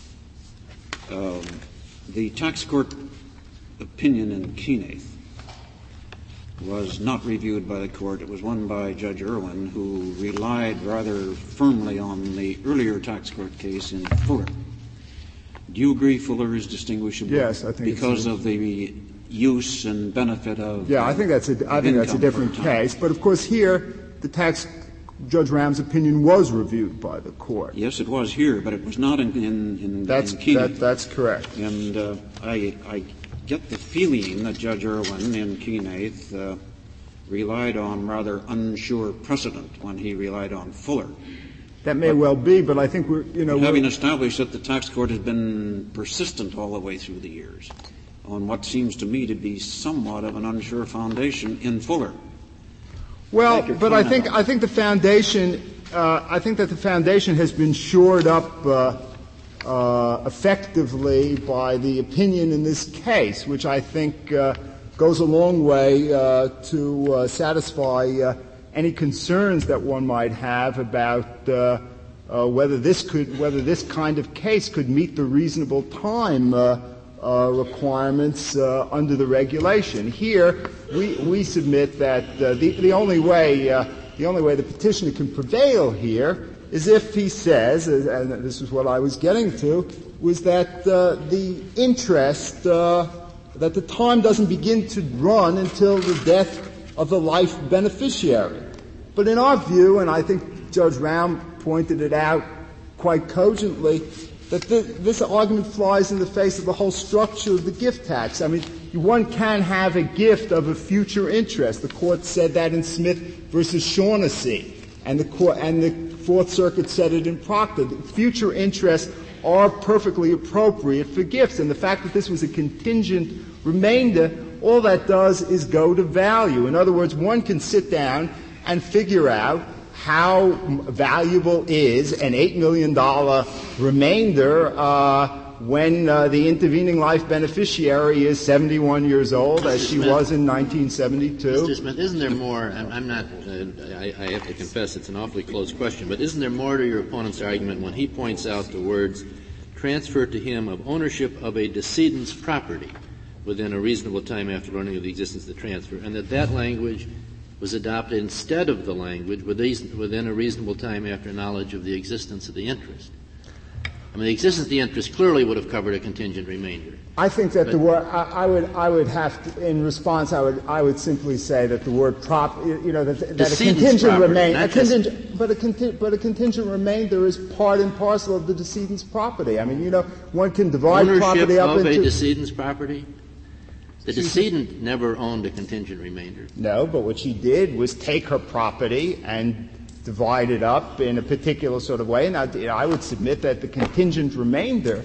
The tax court opinion in Keenath was not reviewed by the court. It was one by Judge Irwin, who relied rather firmly on the earlier tax court case in Fuller. Do you agree Fuller is distinguishable? Yes, I think because of the use and benefit of. Yeah, I think that's a different case. But of course, here Judge Ram's opinion was reviewed by the court. Yes, it was here, but it was not in Keenath. That's correct. And I get the feeling that Judge Irwin in Keenath relied on rather unsure precedent when he relied on Fuller. That may well be, but I think having established that the tax court has been persistent all the way through the years on what seems to me to be somewhat of an unsure foundation in Fuller. Well, but I think the foundation. I think that the foundation has been shored up effectively by the opinion in this case, which I think goes a long way to satisfy any concerns that one might have about whether this kind of case could meet the reasonable time requirements under the regulation. Here, we submit that the only way the petitioner can prevail here is if he says, and this is what I was getting to, was that the interest, that the time doesn't begin to run until the death of the life beneficiary. But in our view, and I think Judge Ram pointed it out quite cogently, that this argument flies in the face of the whole structure of the gift tax. I mean, one can have a gift of a future interest. The court said that in Smith versus Shaughnessy, and the Fourth Circuit said it in Proctor. The future interests are perfectly appropriate for gifts, and the fact that this was a contingent remainder, all that does is go to value. In other words, one can sit down and figure out how valuable is an $8 million remainder when the intervening life beneficiary is 71 years old, as she was in 1972. Mr. Smith, isn't there more? I'm not. I have to confess, it's an awfully close question. But isn't there more to your opponent's argument when he points out the words "transfer to him of ownership of a decedent's property within a reasonable time after learning of the existence of the transfer," and that language was adopted instead of the language within a reasonable time after knowledge of the existence of the interest? I mean, the existence of the interest clearly would have covered a contingent remainder. I think that the word I would have to, in response, I would simply say that the word that a contingent remainder, but a contingent remainder is part and parcel of the decedent's property. I mean, one can divide ownership property up into a decedent's property. The decedent never owned a contingent remainder. No, but what she did was take her property and divide it up in a particular sort of way. And I would submit that the contingent remainder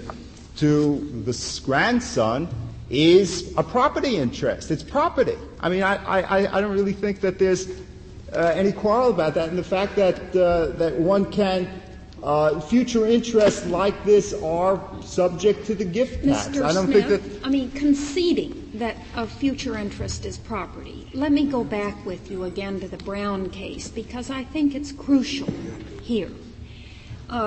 to the grandson is a property interest. It's property. I mean, I don't really think that there's any quarrel about that. And the fact that one can future interests like this are subject to the gift tax. Mr. I don't Smith, think that. Conceding that a future interest is property, let me go back with you again to the Brown case, because I think it's crucial here. The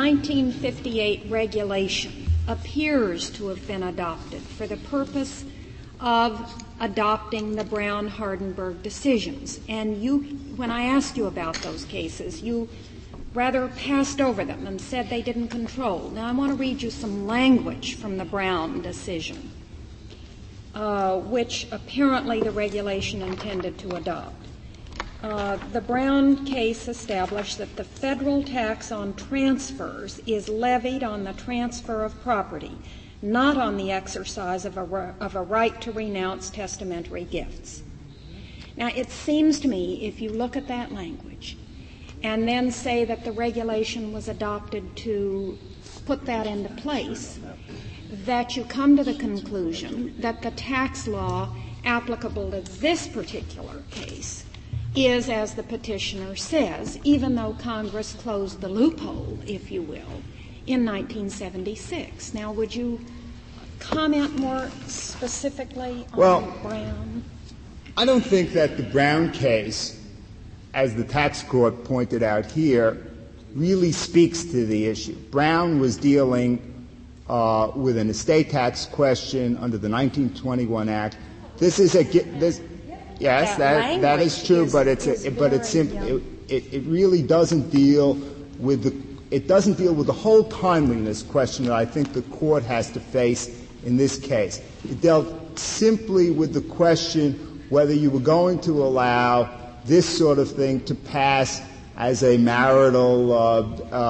1958 regulation appears to have been adopted for the purpose of adopting the Brown-Hardenberg decisions. And when I asked you about those cases, you rather passed over them and said they didn't control. Now, I want to read you some language from the Brown decision, which apparently the regulation intended to adopt. The Brown case established that the federal tax on transfers is levied on the transfer of property, not on the exercise of a right to renounce testamentary gifts. Now, it seems to me, if you look at that language and then say that the regulation was adopted to put that into place, that you come to the conclusion that the tax law applicable to this particular case is, as the petitioner says, even though Congress closed the loophole, if you will, in 1976. Now, would you comment more specifically on Brown? I don't think that the Brown case, as the tax court pointed out here, really speaks to the issue. Brown was dealing with an estate tax question under the 1921 Act. This is yes, that is true, but it really doesn't deal with the whole timeliness question that I think the court has to face in this case. It dealt simply with the question whether you were going to allow this sort of thing to pass as a marital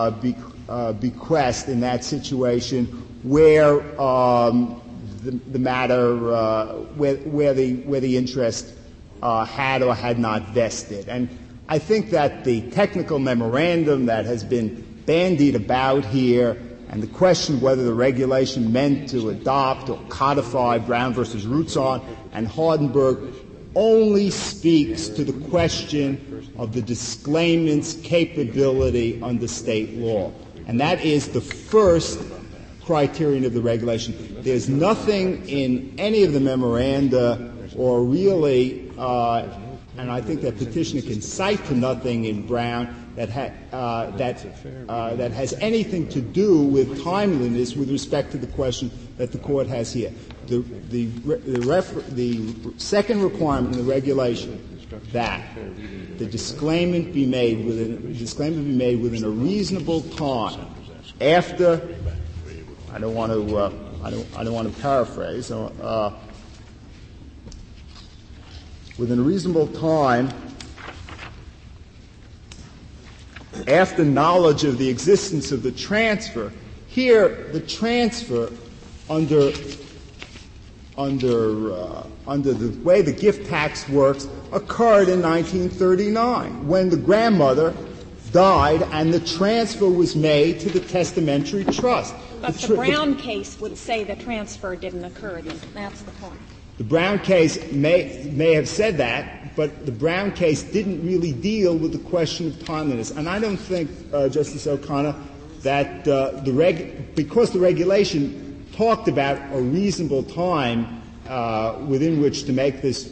bequest in that situation where the matter where the interest had or had not vested. And I think that the technical memorandum that has been bandied about here and the question whether the regulation meant to adopt or codify Brown versus Rutson and Hardenberg only speaks to the question of the disclaimant's capability under state law. And that is the first criterion of the regulation. There's nothing in any of the memoranda or really, and I think that petitioner can cite to nothing in Brown that has anything to do with timeliness with respect to the question that the court has here. The second requirement in the regulation that the disclaimant be made within a reasonable time after. I don't want to paraphrase. Within a reasonable time after knowledge of the existence of the transfer. Here, the transfer under the way the gift tax works occurred in 1939 when the grandmother died and the transfer was made to the testamentary trust. But the Brown case would say the transfer didn't occur. That's the point. The Brown case may have said that, but the Brown case didn't really deal with the question of timeliness. And I don't think, Justice O'Connor, that because the regulation talked about a reasonable time within which to make this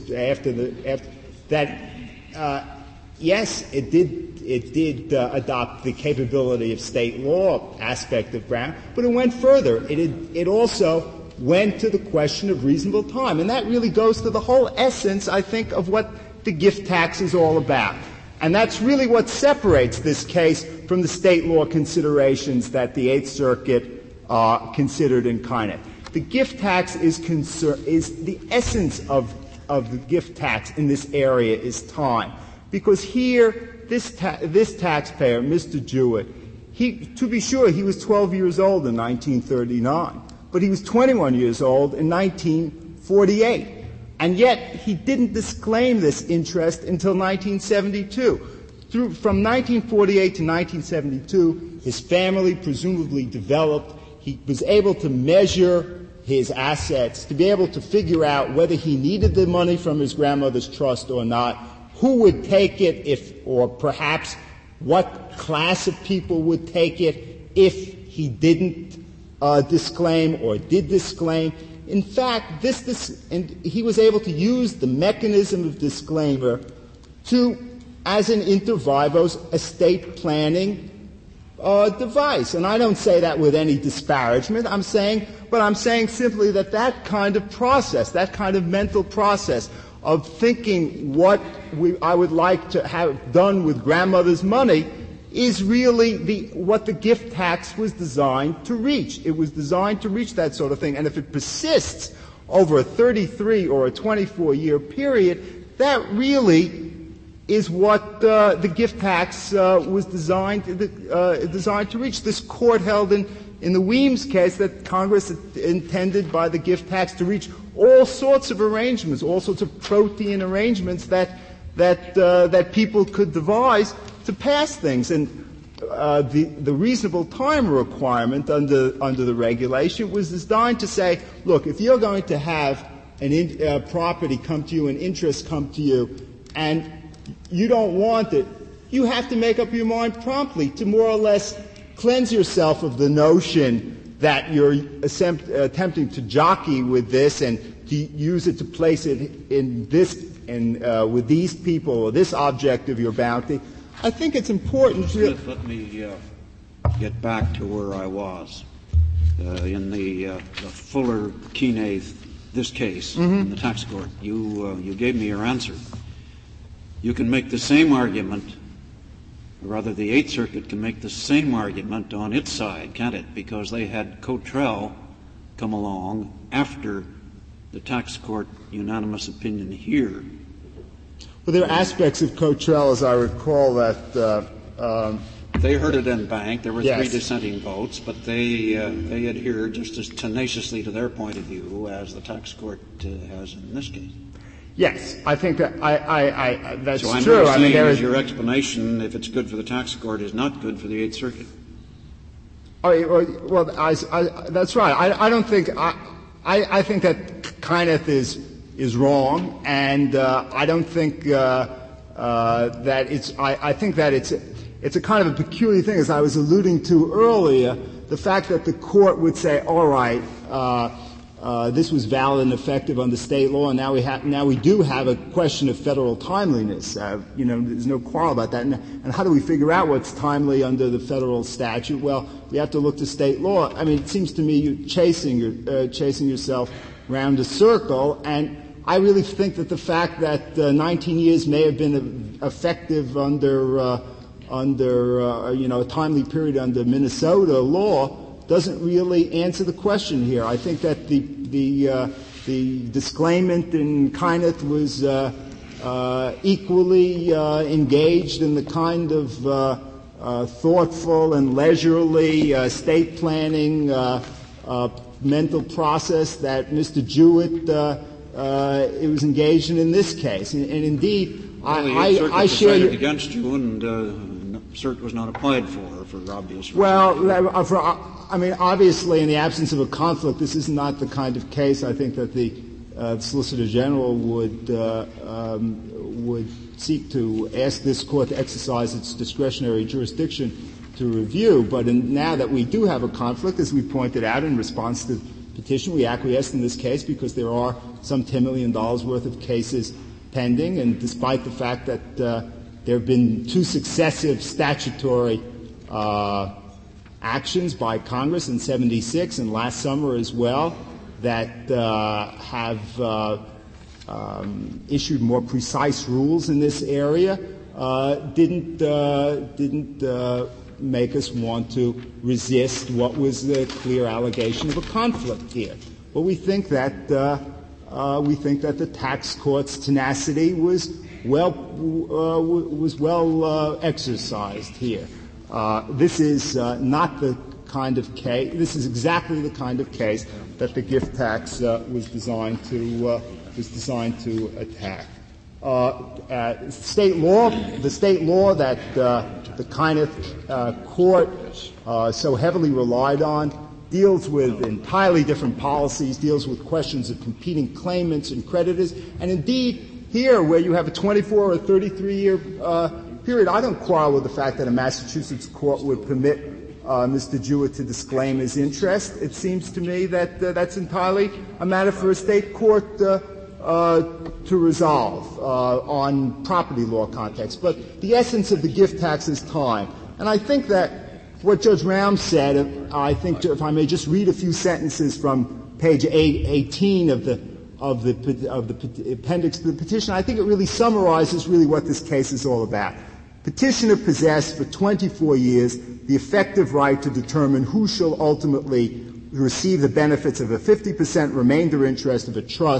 yes, it did adopt the capability of state law aspect of Brown, but it went further. It also went to the question of reasonable time. And that really goes to the whole essence, I think, of what the gift tax is all about. And that's really what separates this case from the state law considerations that the Eighth Circuit considered in Kynette. The gift tax is the essence of the gift tax in this area is time. Because here, this taxpayer, Mr. Jewett, to be sure, he was 12 years old in 1939. But he was 21 years old in 1948. And yet he didn't disclaim this interest until 1972. From 1948 to 1972, his family presumably developed. He was able to measure his assets, to be able to figure out whether he needed the money from his grandmother's trust or not, who would take it or perhaps what class of people would take it if he didn't disclaim or did disclaim. In fact, and he was able to use the mechanism of disclaimer as an inter vivos estate planning device. And I don't say that with any disparagement. I'm saying simply that kind of process, that kind of mental process of thinking what I would like to have done with grandmother's money is really what the gift tax was designed to reach. It was designed to reach that sort of thing. And if it persists over a 33 or a 24-year period, that really is what the gift tax was designed to reach. This court held in the Weems case that Congress intended by the gift tax to reach all sorts of arrangements, all sorts of protean arrangements that people could devise to pass things. And the reasonable time requirement under the regulation was designed to say, look, if you're going to have property come to you, an interest come to you, and you don't want it, you have to make up your mind promptly to more or less cleanse yourself of the notion that you're attempting to jockey with this and to use it to place it in this and with these people or this object of your bounty. I think it's important. Smith, let me get back to where I was in the Fuller Keenath, this case in the tax court. You gave me your answer. You can make the same argument, or rather the Eighth Circuit can make the same argument on its side, can't it? Because they had Cottrell come along after the tax court unanimous opinion here. Well, there are aspects of Cottrell, as I recall, that they heard it en banc. There were yes. 3 dissenting votes, but they adhered just as tenaciously to their point of view as the tax court has in this case. Yes, I think that that's so I'm true. I mean, there is your explanation, if it's good for the tax court, is not good for the Eighth Circuit. Well, that's right. I don't think I think that Keenath is wrong, and I don't think that it's. I think that it's a kind of a peculiar thing, as I was alluding to earlier. The fact that the court would say, "All right, this was valid and effective under state law, and now we do have a question of federal timeliness." There's no quarrel about that. And how do we figure out what's timely under the federal statute? Well, we have to look to state law. I mean, it seems to me you're chasing yourself round a circle, and I really think that the fact that 19 years may have been effective under a timely period under Minnesota law doesn't really answer the question here. I think that the disclaimant in Keenath was equally engaged in the kind of thoughtful and leisurely state planning mental process that Mr. Jewett it was engaged in this case. And indeed, I share decided against you, and cert was not applied for obvious reasons. Well, I mean, obviously, in the absence of a conflict, this is not the kind of case I think that the Solicitor General would seek to ask this court to exercise its discretionary jurisdiction to review. But now that we do have a conflict, as we pointed out in response to the petition, we acquiesced in this case because there are some $10 million worth of cases pending, and despite the fact that there have been 2 successive statutory actions by Congress in '76 and last summer as well that have issued more precise rules in this area, didn't make us want to resist what was the clear allegation of a conflict here. But we think that the tax court's tenacity was well exercised here. This is not the kind of case. This is exactly the kind of case that the gift tax was designed to attack. The state law that the Keenath court so heavily relied on deals with entirely different policies, deals with questions of competing claimants and creditors, and indeed here, where you have a 24 or 33-year period, I don't quarrel with the fact that a Massachusetts court would permit Mr. Jewett to disclaim his interest. It seems to me that that's entirely a matter for a state court to resolve on property law context. But the essence of the gift tax is time. And I think that what Judge Round said, I think, if I may just read a few sentences from page 18 of the appendix to the petition, I think it really summarizes really what this case is all about. Petitioner possessed for 24 years the effective right to determine who shall ultimately receive the benefits of a 50% remainder interest of a trust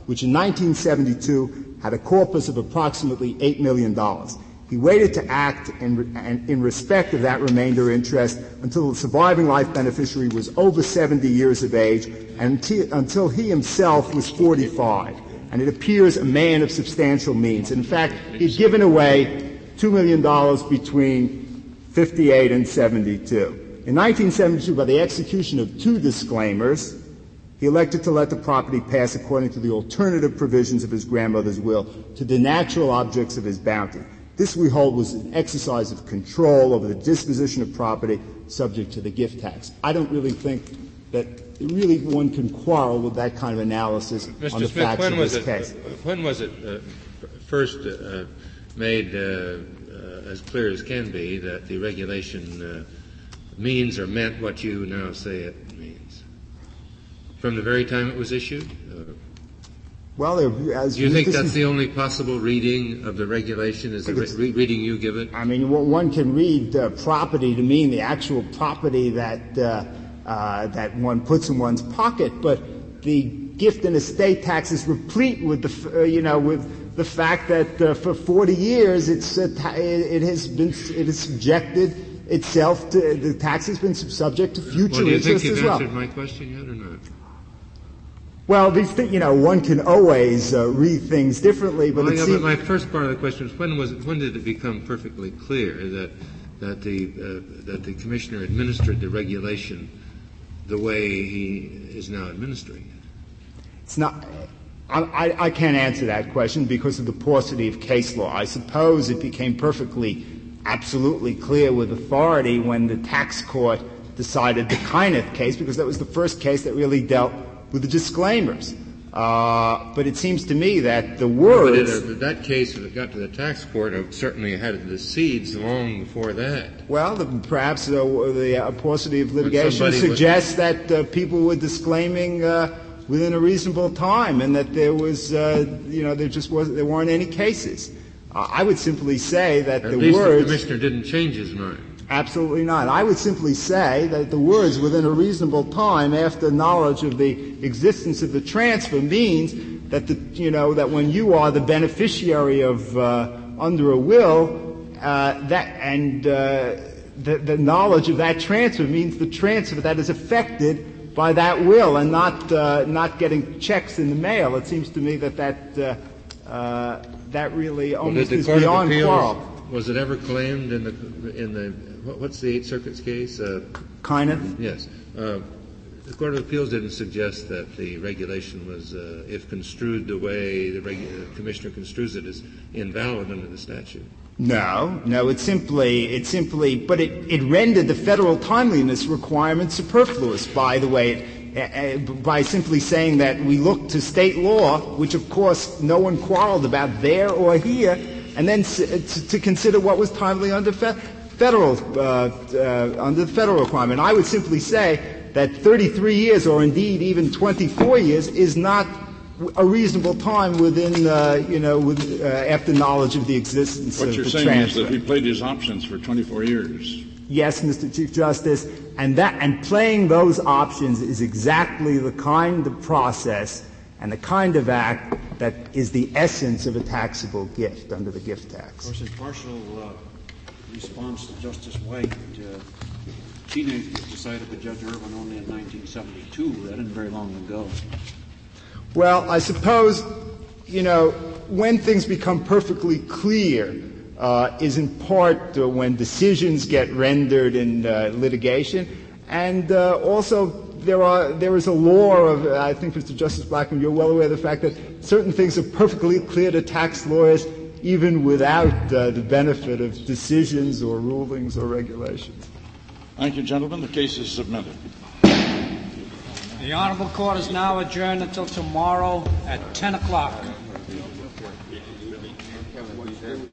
which in 1972 had a corpus of approximately $8 million. He waited to act in respect of that remainder interest until the surviving life beneficiary was over 70 years of age and until he himself was 45. And it appears a man of substantial means. In fact, he'd given away $2 million between 58 and 72. In 1972, by the execution of 2 disclaimers, he elected to let the property pass according to the alternative provisions of his grandmother's will to the natural objects of his bounty. This, we hold, was an exercise of control over the disposition of property subject to the gift tax. I don't really think that really one can quarrel with that kind of analysis on the facts of this case. When was it first made as clear as can be that the regulation means or meant what you now say it means? From the very time it was issued? Well, as do you think that's the only possible reading of the regulation? Is the reading you give it? I mean, one can read property to mean the actual property that one puts in one's pocket, but the gift and estate tax is replete with with the fact that for 40 years it has subjected itself to the tax has been subject to future interest as well. Do you think you've answered my question yet or not? Well, these things, one can always read things differently, but but my first part of the question is when did it become perfectly clear that the commissioner administered the regulation the way he is now administering it? It's not. I can't answer that question because of the paucity of case law. I suppose it became absolutely clear with authority when the tax court decided the Kyneth case, because that was the first case that really dealt with the disclaimers. But it seems to me that the words... But that case, when it got to the tax court, certainly had the seeds long before that. Well, perhaps the paucity of litigation suggests that people were disclaiming within a reasonable time, and that there was, there weren't any cases. I would simply say that At the least words... the commissioner didn't change his mind. Absolutely not. I would simply say that the words within a reasonable time after knowledge of the existence of the transfer means that that when you are the beneficiary of under a will, the knowledge of that transfer means the transfer that is affected by that will, and not getting checks in the mail. It seems to me that really almost is beyond quarrel. Was it ever claimed in the what's the Eighth Circuit's case? Kyneth? Yes. The Court of Appeals didn't suggest that the regulation was, if construed the way the commissioner construes it, is invalid under the statute. No, it simply, but it rendered the federal timeliness requirement superfluous, by the way, by simply saying that we look to state law, which of course no one quarreled about there or here, and then to consider what was timely under under the federal requirement. I would simply say that 33 years, or indeed even 24 years, is not a reasonable time within, after knowledge of the existence of the transfer. What you're saying is that he played his options for 24 years. Yes, Mr. Chief Justice, and playing those options is exactly the kind of process and the kind of act that is the essence of a taxable gift under the gift tax. Of course, in partial response to Justice White, Kyneth was decided by Judge Irwin only in 1972. That isn't very long ago. Well, I suppose, when things become perfectly clear is in part when decisions get rendered in litigation, and also there is a law of, I think, Mr. Justice Blackmun, you're well aware of the fact that certain things are perfectly clear to tax lawyers even without the benefit of decisions or rulings or regulations. Thank you, gentlemen. The case is submitted. The Honorable Court is now adjourned until tomorrow at 10 o'clock.